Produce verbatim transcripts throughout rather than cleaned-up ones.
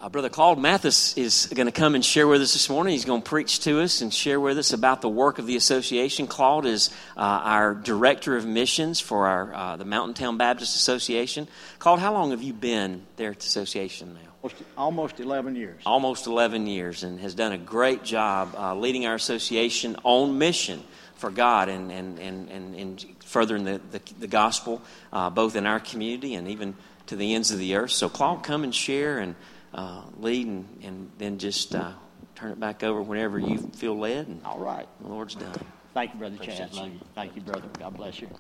Uh, Brother Claude Mathis is going to come and share with us this morning. He's going to preach to us and share with us about the work of the association. Claude is uh, our Director of Missions for our uh, the Mountain Town Baptist Association. Claude, how long have you been there at the association now? Almost, almost eleven years. Almost eleven years, and has done a great job uh, leading our association on mission for God and and, and, and, and furthering the, the, the gospel, uh, both in our community and even to the ends of the earth. So, Claude, come and share and Uh, lead, and, and then just uh, turn it back over whenever you feel led. And all right. The Lord's done. Thank you, Brother Appreciate Chad. you. Love you. Thank you, brother. God bless you.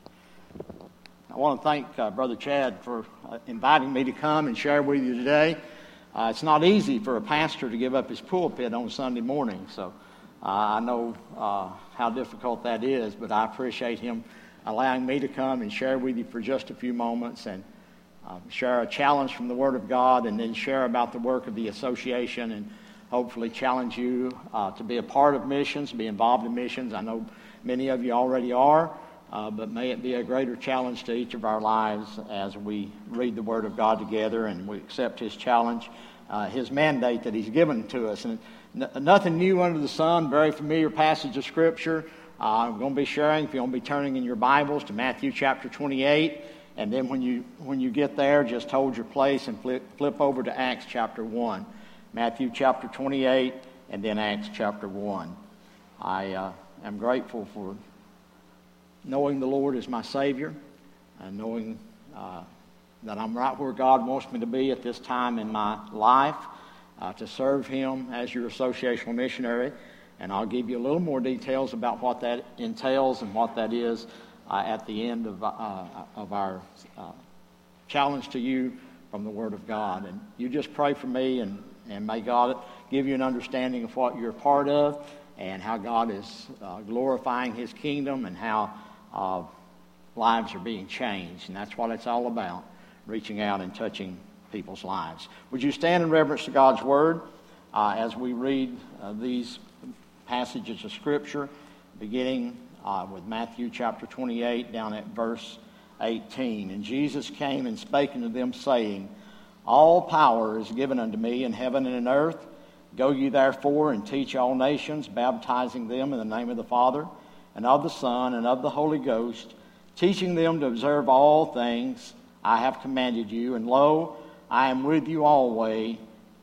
I want to thank uh, Brother Chad for uh, inviting me to come and share with you today. Uh, it's not easy for a pastor to give up his pulpit on Sunday morning, so uh, I know uh, how difficult that is, but I appreciate him allowing me to come and share with you for just a few moments and Uh, share a challenge from the Word of God, and then share about the work of the association, and hopefully challenge you uh, to be a part of missions, be involved in missions. I know many of you already are, uh, but may it be a greater challenge to each of our lives as we read the Word of God together and we accept His challenge, uh, His mandate that He's given to us. And n- nothing new under the sun, very familiar passage of Scripture. Uh, I'm going to be sharing, if you're going to be turning in your Bibles, to Matthew chapter twenty-eight. And then when you when you get there, just hold your place and flip, flip over to Acts chapter one. Matthew chapter twenty-eight, and then Acts chapter one. I uh, am grateful for knowing the Lord as my Savior, and knowing uh, that I'm right where God wants me to be at this time in my life, uh, to serve Him as your associational missionary. And I'll give you a little more details about what that entails and what that is Uh, at the end of, uh, of our uh, challenge to you from the Word of God. And you just pray for me, and, and may God give you an understanding of what you're a part of and how God is uh, glorifying His kingdom and how uh, lives are being changed. And that's what it's all about, reaching out and touching people's lives. Would you stand in reverence to God's Word uh, as we read uh, these passages of Scripture, beginning Uh, with Matthew chapter twenty-eight down at verse eighteen. And Jesus came and spake unto them, saying, All power is given unto me in heaven and in earth. Go ye therefore and teach all nations, baptizing them in the name of the Father, and of the Son, and of the Holy Ghost, teaching them to observe all things I have commanded you. And lo, I am with you always,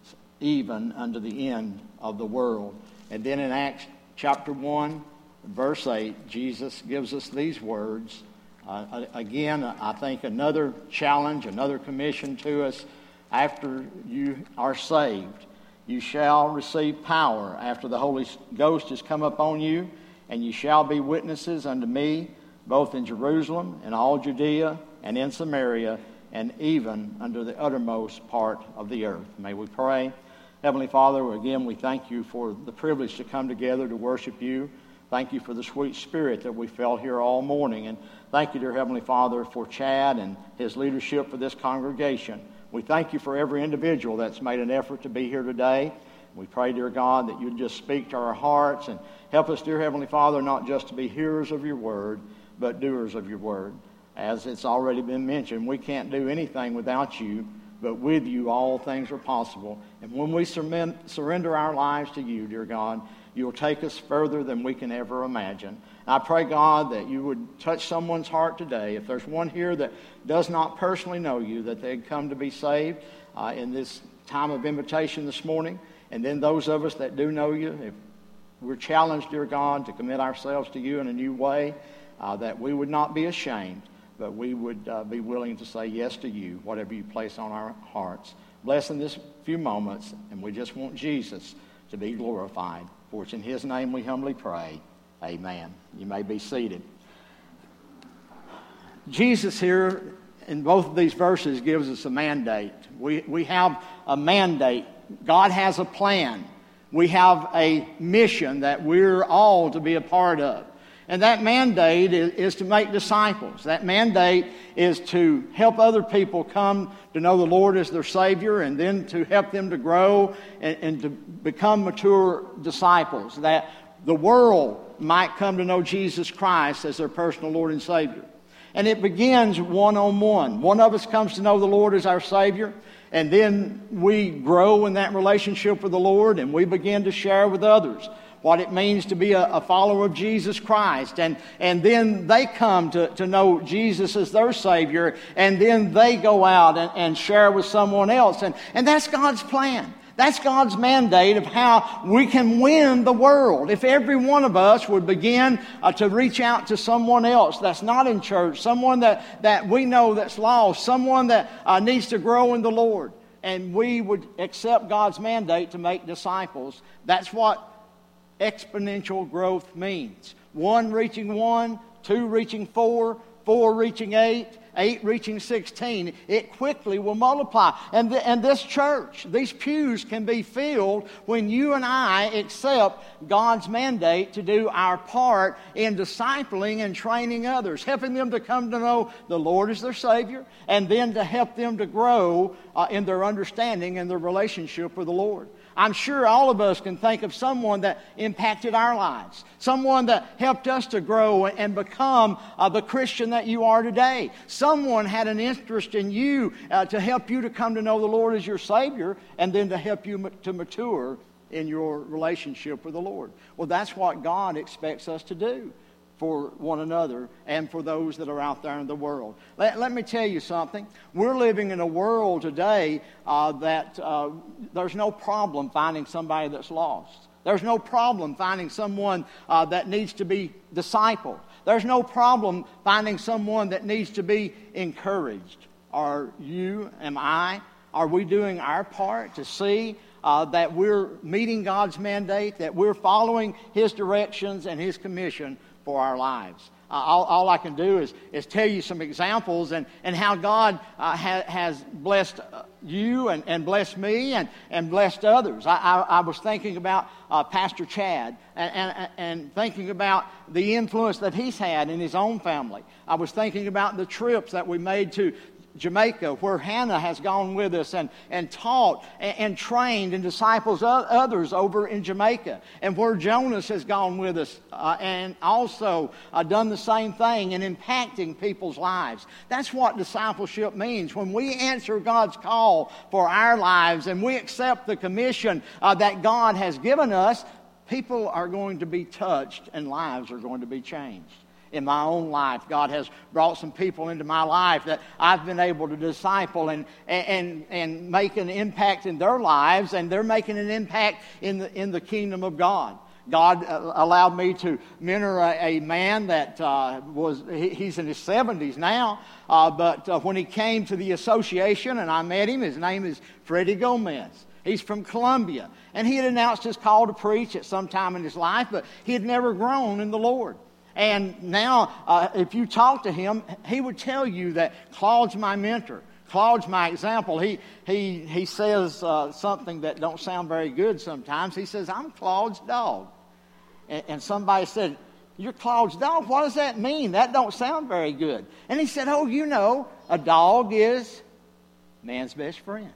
even unto the end of the world. And then in Acts chapter one, verse eight, Jesus gives us these words. Uh, again, I think another challenge, another commission to us. After you are saved, you shall receive power after the Holy Ghost has come upon you, and you shall be witnesses unto me, both in Jerusalem and all Judea and in Samaria, and even unto the uttermost part of the earth. May we pray. Heavenly Father, again, we thank you for the privilege to come together to worship you. Thank you for the sweet spirit that we felt here all morning. And thank you, dear Heavenly Father, for Chad and his leadership for this congregation. We thank you for every individual that's made an effort to be here today. We pray, dear God, that you'd just speak to our hearts and help us, dear Heavenly Father, not just to be hearers of your word, but doers of your word. As it's already been mentioned, we can't do anything without you, but with you all things are possible. And when we surrender our lives to you, dear God, you'll take us further than we can ever imagine. And I pray, God, that you would touch someone's heart today. If there's one here that does not personally know you, that they'd come to be saved uh, in this time of invitation this morning. And then those of us that do know you, if we're challenged, dear God, to commit ourselves to you in a new way, uh, that we would not be ashamed, but we would uh, be willing to say yes to you, whatever you place on our hearts. Bless in this few moments, and we just want Jesus to be glorified. For it's in His name we humbly pray. Amen. You may be seated. Jesus here in both of these verses gives us a mandate. We, we have a mandate. God has a plan. We have a mission that we're all to be a part of. And that mandate is, is to make disciples. That mandate is to help other people come to know the Lord as their Savior, and then to help them to grow and, and to become mature disciples. That the world might come to know Jesus Christ as their personal Lord and Savior. And it begins one-on-one. One of us comes to know the Lord as our Savior, And then we grow in that relationship with the Lord, and we begin to share with others what it means to be a, a follower of Jesus Christ. And, and then they come to, to know Jesus as their Savior, and then they go out and, and share with someone else. And, and that's God's plan. That's God's mandate of how we can win the world. If every one of us would begin uh, to reach out to someone else that's not in church, someone that, that we know that's lost, someone that uh, needs to grow in the Lord, and we would accept God's mandate to make disciples, that's what exponential growth means. One reaching one, two reaching four, four reaching eight, eight reaching sixteen. It quickly will multiply. And, th- and this church, these pews can be filled when you and I accept God's mandate to do our part in discipling and training others, helping them to come to know the Lord as their Savior, and then to help them to grow uh, in their understanding and their relationship with the Lord. I'm sure all of us can think of someone that impacted our lives, someone that helped us to grow and become uh, the Christian that you are today. Someone had an interest in you uh, to help you to come to know the Lord as your Savior, and then to help you ma- to mature in your relationship with the Lord. Well, that's what God expects us to do for one another and for those that are out there in the world. Let, let me tell you something. We're living in a world today uh, that uh, there's no problem finding somebody that's lost. There's no problem finding someone uh, that needs to be discipled. There's no problem finding someone that needs to be encouraged. Are you, am I, are we doing our part to see uh, that we're meeting God's mandate, that we're following His directions and His commission for our lives? Uh, all, all I can do is, is tell you some examples and, and how God uh, ha, has blessed you and, and blessed me and, and blessed others. I, I, I was thinking about uh, Pastor Chad and, and, and thinking about the influence that he's had in his own family. I was thinking about the trips that we made to Jamaica, where Hannah has gone with us and, and taught and, and trained and disciples others over in Jamaica, and where Jonas has gone with us uh, and also uh, done the same thing in impacting people's lives. That's what discipleship means. When we answer God's call for our lives and we accept the commission uh, that God has given us, people are going to be touched and lives are going to be changed. In my own life, God has brought some people into my life that I've been able to disciple and and and make an impact in their lives, and they're making an impact in the in the kingdom of God. God uh, allowed me to mentor a, a man that uh, was he, he's in his seventies now, uh, but uh, when he came to the association and I met him, his name is Freddie Gomez. He's from Colombia, and he had announced his call to preach at some time in his life, but he had never grown in the Lord. And now, uh, if you talk to him, he would tell you that Claude's my mentor. Claude's my example. He he he says uh, something that don't sound very good sometimes. He says, "I'm Claude's dog." And, and somebody said, "You're Claude's dog? What does that mean? That don't sound very good." And he said, "Oh, you know, a dog is man's best friend."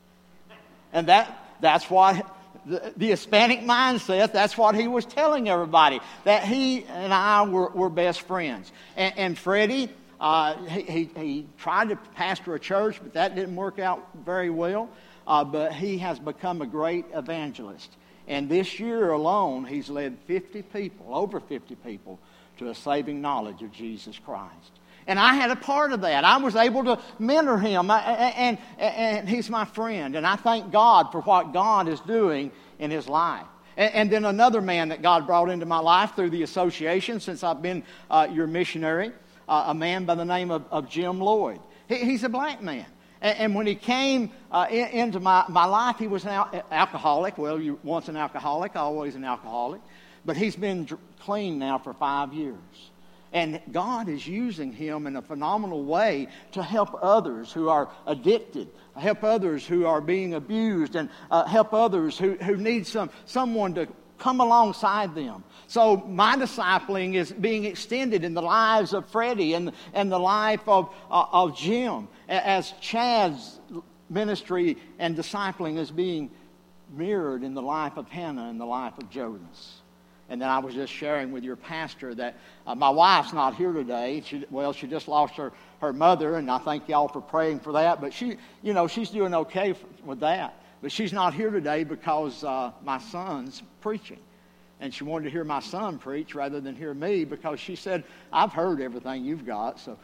And that that's what... The, the Hispanic mindset, that's what he was telling everybody, that he and I were, were best friends. And, and Freddie, uh, he, he, he tried to pastor a church, but that didn't work out very well. Uh, but he has become a great evangelist. And this year alone, he's led fifty people, over fifty people, to a saving knowledge of Jesus Christ. And I had a part of that. I was able to mentor him, I, and, and, and he's my friend. And I thank God for what God is doing in his life. And, and then another man that God brought into my life through the association since I've been uh, your missionary, uh, a man by the name of, of Jim Lloyd. He, he's a black man. And, and when he came uh, in, into my, my life, he was an al- alcoholic. Well, you once an alcoholic, always an alcoholic. But he's been dr- clean now for five years. And God is using him in a phenomenal way to help others who are addicted, help others who are being abused, and uh, help others who, who need some someone to come alongside them. So my discipling is being extended in the lives of Freddie and, and the life of, uh, of Jim, as Chad's ministry and discipling is being mirrored in the life of Hannah and the life of Jonas. And then I was just sharing with your pastor that uh, my wife's not here today. She, well, she just lost her, her mother, and I thank y'all for praying for that. But she, you know, she's doing okay for, with that. But she's not here today because uh, my son's preaching. And she wanted to hear my son preach rather than hear me because she said, I've heard everything you've got, so...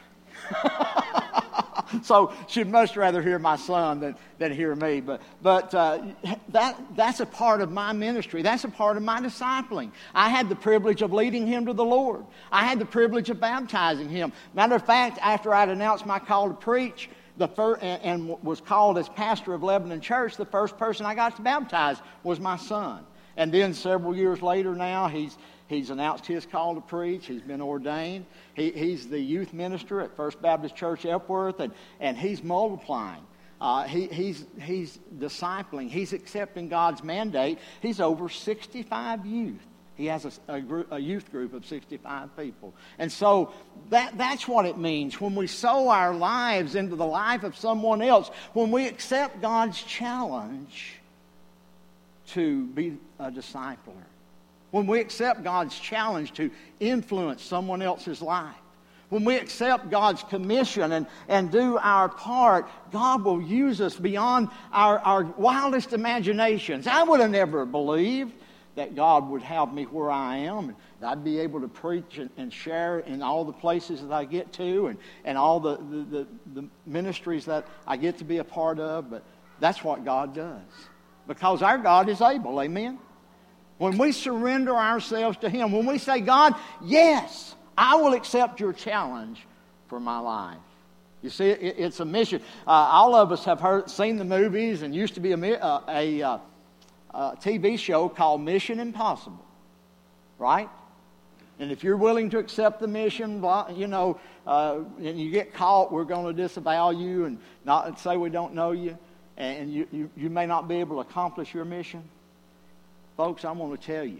So she'd much rather hear my son than, than hear me. But, but uh, that, that's a part of my ministry. That's a part of my discipling. I had the privilege of leading him to the Lord. I had the privilege of baptizing him. Matter of fact, after I'd announced my call to preach the fir- and, and was called as pastor of Lebanon Church, the first person I got to baptize was my son. And then several years later now, he's He's announced his call to preach. He's been ordained. He, he's the youth minister at First Baptist Church Epworth, and, and he's multiplying. Uh, he, he's, he's discipling. He's accepting God's mandate. He's over sixty-five youth. He has a, a, group, a youth group of sixty-five people. And so that, that's what it means when we sow our lives into the life of someone else, when we accept God's challenge to be a discipler. When we accept God's challenge to influence someone else's life. When we accept God's commission and, and do our part, God will use us beyond our, our wildest imaginations. I would have never believed that God would have me where I am. And I'd be able to preach and, and share in all the places that I get to and, and all the, the, the, the ministries that I get to be a part of. But that's what God does. Because our God is able, amen? When we surrender ourselves to Him, when we say, God, yes, I will accept your challenge for my life. You see, it, it's a mission. Uh, all of us have heard, seen the movies, and used to be a, uh, a, uh, a T V show called Mission Impossible, right? And if you're willing to accept the mission, you know, uh, and you get caught, we're going to disavow you and not say we don't know you, and you, you, you may not be able to accomplish your mission. Folks, I want to tell you,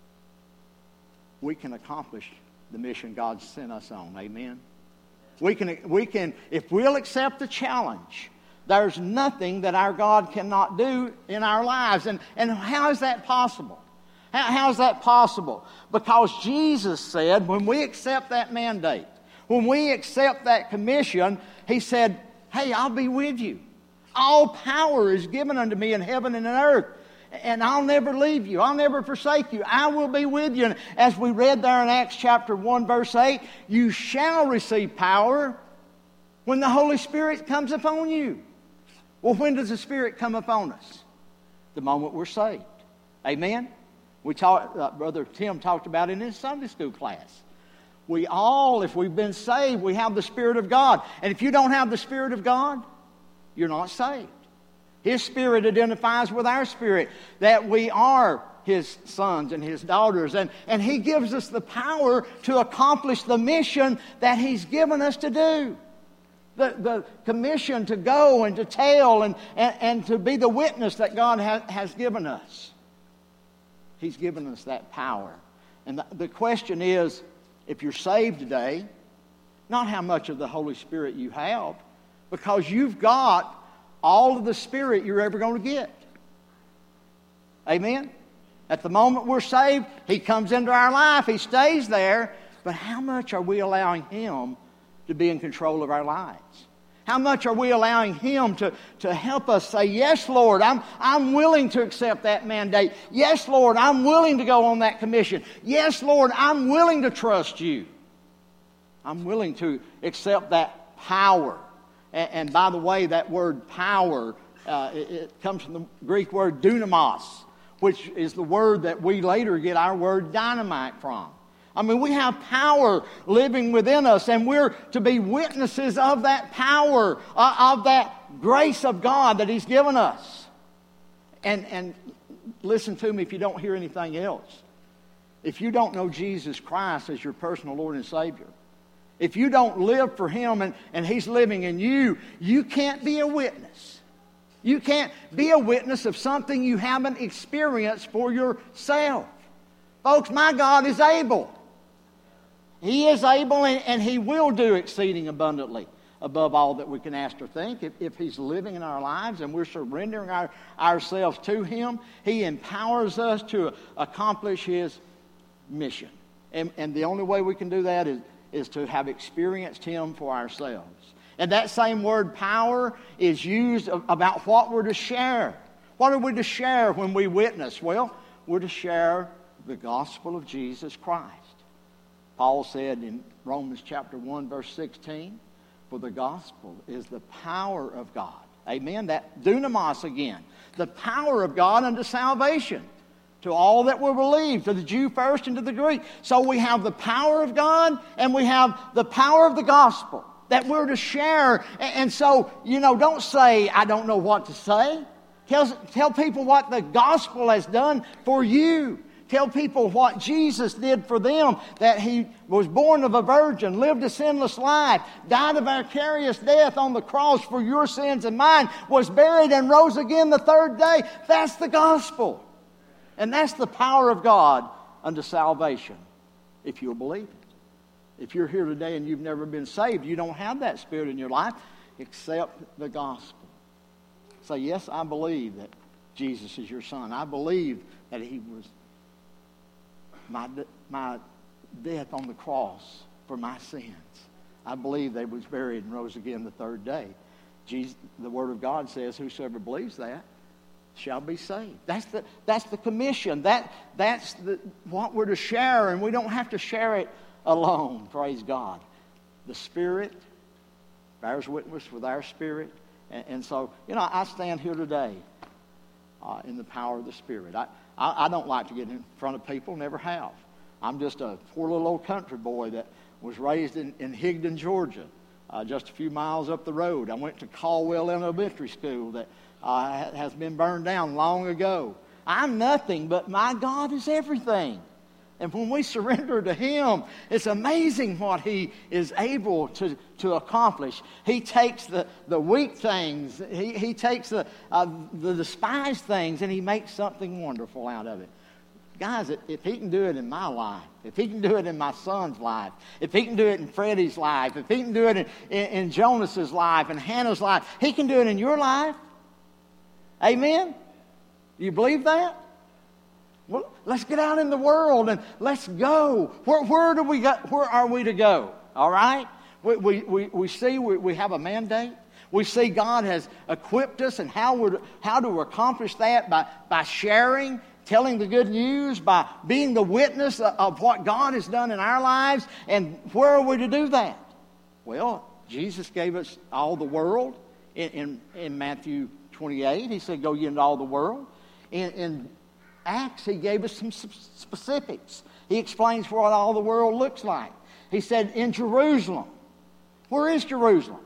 we can accomplish the mission God sent us on. Amen? We can, we can, if we'll accept the challenge, there's nothing that our God cannot do in our lives. And, and how is that possible? How, how is that possible? Because Jesus said, when we accept that mandate, when we accept that commission, He said, hey, I'll be with you. All power is given unto me in heaven and in earth. And I'll never leave you. I'll never forsake you. I will be with you. And as we read there in Acts chapter one, verse eight, you shall receive power when the Holy Spirit comes upon you. Well, when does the Spirit come upon us? The moment we're saved. Amen? We talked, uh, Brother Tim talked about it in his Sunday school class. We all, if we've been saved, we have the Spirit of God. And if you don't have the Spirit of God, you're not saved. His Spirit identifies with our spirit that we are His sons and His daughters. And, and He gives us the power to accomplish the mission that He's given us to do. The, the commission to go and to tell and, and, and to be the witness that God ha, has given us. He's given us that power. And the, the question is, if you're saved today, not how much of the Holy Spirit you have, because you've got all of the Spirit you're ever going to get. Amen? At the moment we're saved, He comes into our life. He stays there. But how much are we allowing Him to be in control of our lives? How much are we allowing Him to, to help us say, yes, Lord, I'm, I'm willing to accept that mandate. Yes, Lord, I'm willing to go on that commission. Yes, Lord, I'm willing to trust you. I'm willing to accept that power. And, and by the way, that word power, uh, it, it comes from the Greek word dunamos, which is the word that we later get our word dynamite from. I mean, we have power living within us, and we're to be witnesses of that power, uh, of that grace of God that He's given us. And, and listen to me if you don't hear anything else. If you don't know Jesus Christ as your personal Lord and Savior, if you don't live for Him and, and He's living in you, you can't be a witness. You can't be a witness of something you haven't experienced for yourself. Folks, my God is able. He is able, and, and He will do exceeding abundantly above all that we can ask or think. If, if He's living in our lives and we're surrendering our, ourselves to Him, He empowers us to accomplish His mission. And, and the only way we can do that is, is to have experienced Him for ourselves. And that same word power is used about what we're to share. What are we to share when we witness? Well, we're to share the gospel of Jesus Christ. Paul said in Romans chapter one, verse sixteen, for the gospel is the power of God. Amen? That dunamis again. The power of God unto salvation to all that will believe, to the Jew first and to the Greek. So we have the power of God and we have the power of the gospel that we're to share. And so, you know, don't say, I don't know what to say. Tell, tell people what the gospel has done for you. Tell people what Jesus did for them, that He was born of a virgin, lived a sinless life, died a vicarious death on the cross for your sins and mine, was buried and rose again the third day. That's the gospel. And that's the power of God unto salvation, if you'll believe it. If you're here today and you've never been saved, you don't have that Spirit in your life, accept the gospel. Say, yes, I believe that Jesus is your Son. I believe that He was my, my death on the cross for my sins. I believe that He was buried and rose again the third day. Jesus, the Word of God says, whosoever believes that shall be saved. That's the, that's the commission. That, that's the, what we're to share, and we don't have to share it alone, praise God. The Spirit bears witness with our spirit. And, and so, you know, I stand here today uh, in the power of the Spirit. I, I, I don't like to get in front of people, never have. I'm just a poor little old country boy that was raised in, in Higdon, Georgia, uh, just a few miles up the road. I went to Caldwell Elementary School that uh, has been burned down long ago. I'm nothing, but my God is everything. And when we surrender to Him, it's amazing what He is able to, to accomplish. He takes the, the weak things, He, he takes the, uh, the despised things, and He makes something wonderful out of it. Guys, if He can do it in my life, if He can do it in my son's life, if He can do it in Freddie's life, if He can do it in, in, in Jonas's life and Hannah's life, He can do it in your life. Amen? Do you believe that? Well, let's get out in the world and let's go. Where, where do we go? Where are we to go? All right? We, we, we, we see we, we have a mandate. We see God has equipped us, and how, we're, how to accomplish that by, by sharing, telling the good news, by being the witness of, of what God has done in our lives. And where are we to do that? Well, Jesus gave us all the world in, in, in Matthew twenty-eight. He said, go ye into all the world. In, in Acts, He gave us some specifics. He explains what all the world looks like. He said, in Jerusalem. Where is Jerusalem?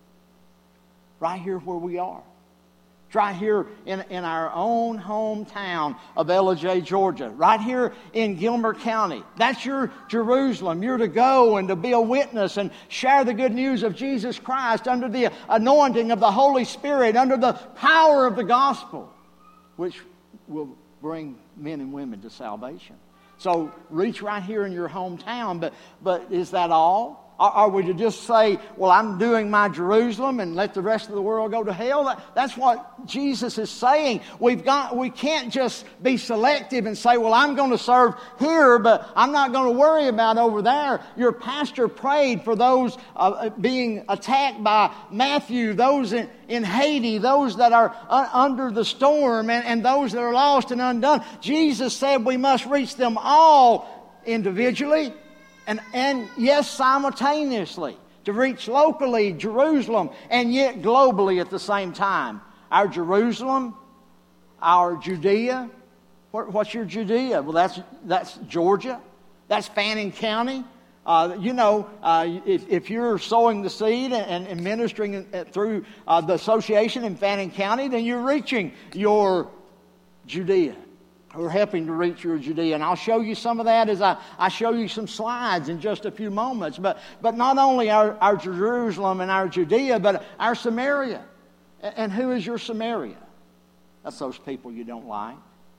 Right here where we are. It's right here in, in our own hometown of Ellijay, Georgia. Right here in Gilmer County. That's your Jerusalem. You're to go and to be a witness and share the good news of Jesus Christ under the anointing of the Holy Spirit, under the power of the gospel, which will bring men and women to salvation. So reach right here in your hometown, but but is that all? Are, are we to just say, well, I'm doing my Jerusalem and let the rest of the world go to hell? That, that's what Jesus is saying. We've got we can't just be selective and say, well, I'm going to serve here, but I'm not going to worry about over there. Your pastor prayed for those uh, being attacked by Matthew, those in, in Haiti, those that are uh, under the storm, and, and those that are lost and undone. Jesus said we must reach them all individually. And, and yes, simultaneously, to reach locally Jerusalem and yet globally at the same time. Our Jerusalem, our Judea. What, what's your Judea? Well, that's, that's Georgia. That's Fannin County. Uh, you know, uh, if, if you're sowing the seed and, and ministering through uh, the association in Fannin County, then you're reaching your Judea. We're helping to reach your Judea. And I'll show you some of that as I, I show you some slides in just a few moments. But, but not only our, our Jerusalem and our Judea, but our Samaria. And who is your Samaria? That's those people you don't like.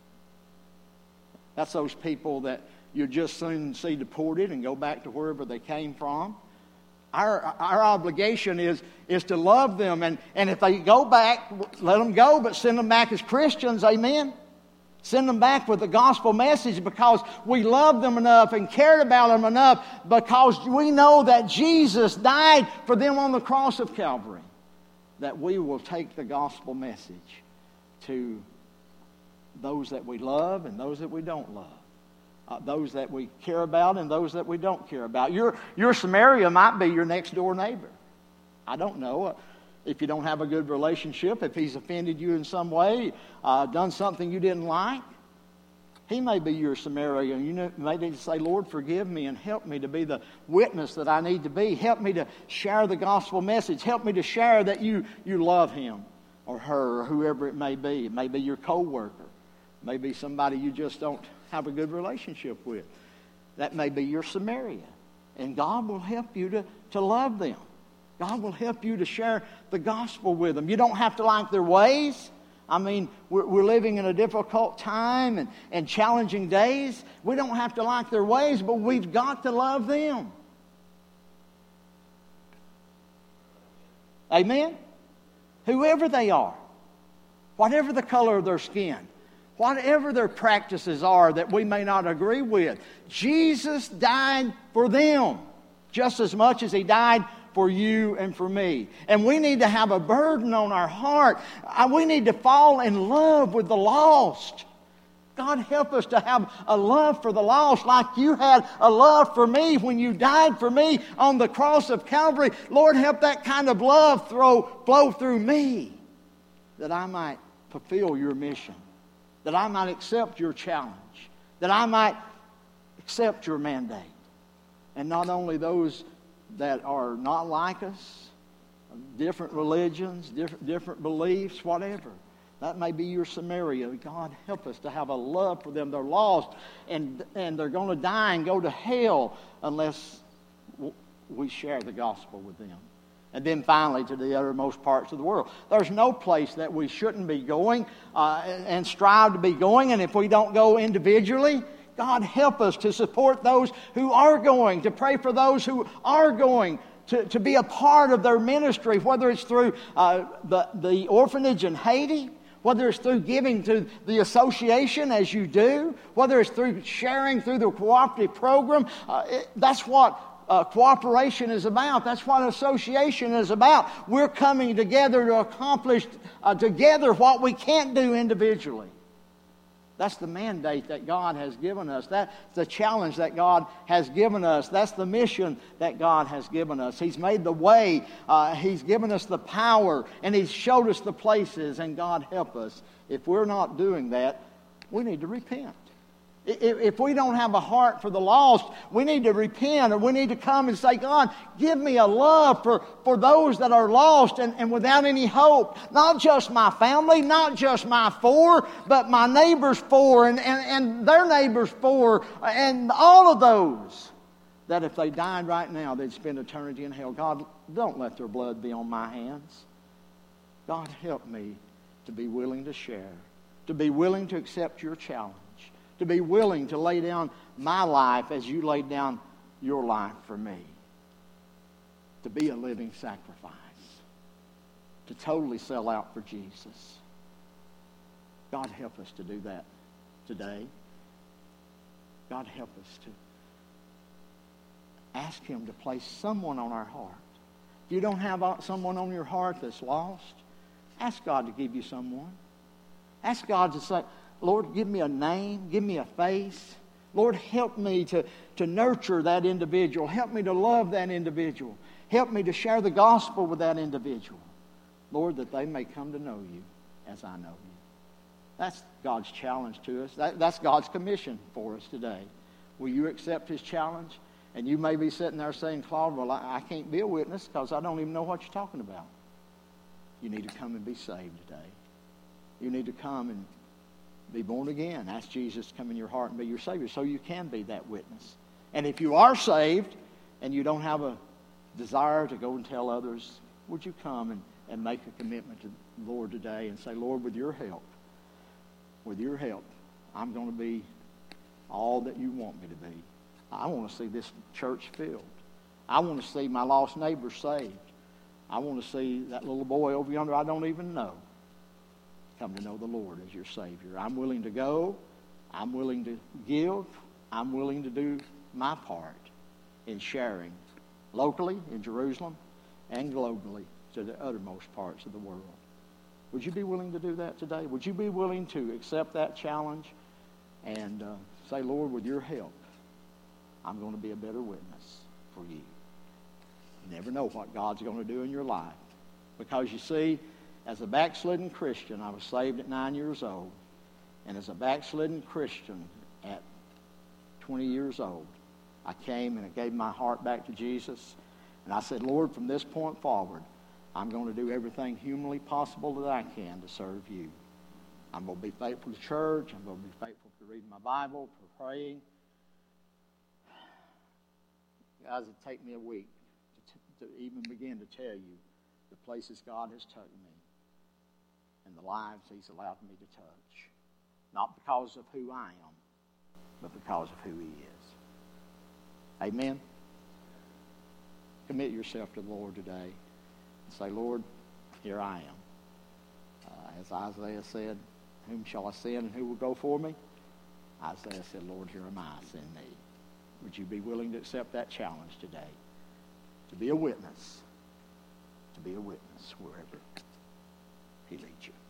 That's those people that you just soon see deported and go back to wherever they came from. Our, our obligation is, is to love them. And, and if they go back, let them go, but send them back as Christians. Amen? Send them back with the gospel message because we love them enough and cared about them enough because we know that Jesus died for them on the cross of Calvary. That we will take the gospel message to those that we love and those that we don't love. Uh, those that we care about and those that we don't care about. Your, your Samaria might be your next door neighbor. I don't know. Uh, if you don't have a good relationship, if he's offended you in some way, uh, done something you didn't like, he may be your Samaria. You know, may need to say, Lord, forgive me and help me to be the witness that I need to be. Help me to share the gospel message. Help me to share that you, you love him or her or whoever it may be. It may be your co-worker. It may be somebody you just don't have a good relationship with. That may be your Samaria. And God will help you to, to love them. God will help you to share the gospel with them. You don't have to like their ways. I mean, we're, we're living in a difficult time and, and challenging days. We don't have to like their ways, but we've got to love them. Amen? Whoever they are, whatever the color of their skin, whatever their practices are that we may not agree with, Jesus died for them just as much as he died for you and for me. And we need to have a burden on our heart. We need to fall in love with the lost. God, help us to have a love for the lost like you had a love for me when you died for me on the cross of Calvary. Lord, help that kind of love throw, flow through me that I might fulfill your mission, that I might accept your challenge, that I might accept your mandate. And not only those that are not like us, different religions, different, different beliefs, whatever. That may be your Samaria. God, help us to have a love for them. They're lost, and, and they're going to die and go to hell unless we share the gospel with them. And then finally to the uttermost parts of the world. There's no place that we shouldn't be going uh, and strive to be going, and if we don't go individually, God, help us to support those who are going, to pray for those who are going, to, to be a part of their ministry, whether it's through uh, the, the orphanage in Haiti, whether it's through giving to the association as you do, whether it's through sharing through the cooperative program. Uh, it, that's what uh, cooperation is about. That's what association is about. We're coming together to accomplish uh, together what we can't do individually. That's the mandate that God has given us. That's the challenge that God has given us. That's the mission that God has given us. He's made the way. Uh, he's given us the power. And He's showed us the places. And God help us. If we're not doing that, we need to repent. If we don't have a heart for the lost, we need to repent, or we need to come and say, God, give me a love for, for those that are lost and, and without any hope. Not just my family, not just my four, but my neighbor's four and, and, and their neighbor's four, and all of those that if they died right now, they'd spend eternity in hell. God, don't let their blood be on my hands. God, help me to be willing to share, to be willing to accept your challenge, to be willing to lay down my life as you laid down your life for me. To be a living sacrifice. To totally sell out for Jesus. God, help us to do that today. God, help us to ask Him to place someone on our heart. If you don't have someone on your heart that's lost, ask God to give you someone. Ask God to say, Lord, give me a name, give me a face. Lord, help me to, to nurture that individual. Help me to love that individual. Help me to share the gospel with that individual. Lord, that they may come to know you as I know you. That's God's challenge to us. That, that's God's commission for us today. Will you accept His challenge? And you may be sitting there saying, Claude, well, I, I can't be a witness because I don't even know what you're talking about. You need to come and be saved today. You need to come and be born again. Ask Jesus to come in your heart and be your Savior so you can be that witness. And if you are saved and you don't have a desire to go and tell others, would you come and, and make a commitment to the Lord today and say, Lord, with your help, with your help, I'm going to be all that you want me to be. I want to see this church filled. I want to see my lost neighbors saved. I want to see that little boy over yonder I don't even know come to know the Lord as your Savior. I'm willing to go. I'm willing to give. I'm willing to do my part in sharing locally in Jerusalem and globally to the uttermost parts of the world. Would you be willing to do that today? Would you be willing to accept that challenge and uh, say, Lord, with your help, I'm going to be a better witness for you. You never know what God's going to do in your life. Because you see, as a backslidden Christian, I was saved at nine years old. And as a backslidden Christian at twenty years old, I came and I gave my heart back to Jesus. And I said, Lord, from this point forward, I'm going to do everything humanly possible that I can to serve you. I'm going to be faithful to church. I'm going to be faithful to reading my Bible, for praying. Guys, it'd take me a week to, t- to even begin to tell you the places God has taken me and the lives He's allowed me to touch. Not because of who I am, but because of who He is. Amen? Commit yourself to the Lord today and say, Lord, here I am. Uh, as Isaiah said, whom shall I send and who will go for me? Isaiah said, Lord, here am I, send me. Would you be willing to accept that challenge today? To be a witness. To be a witness wherever He leads you.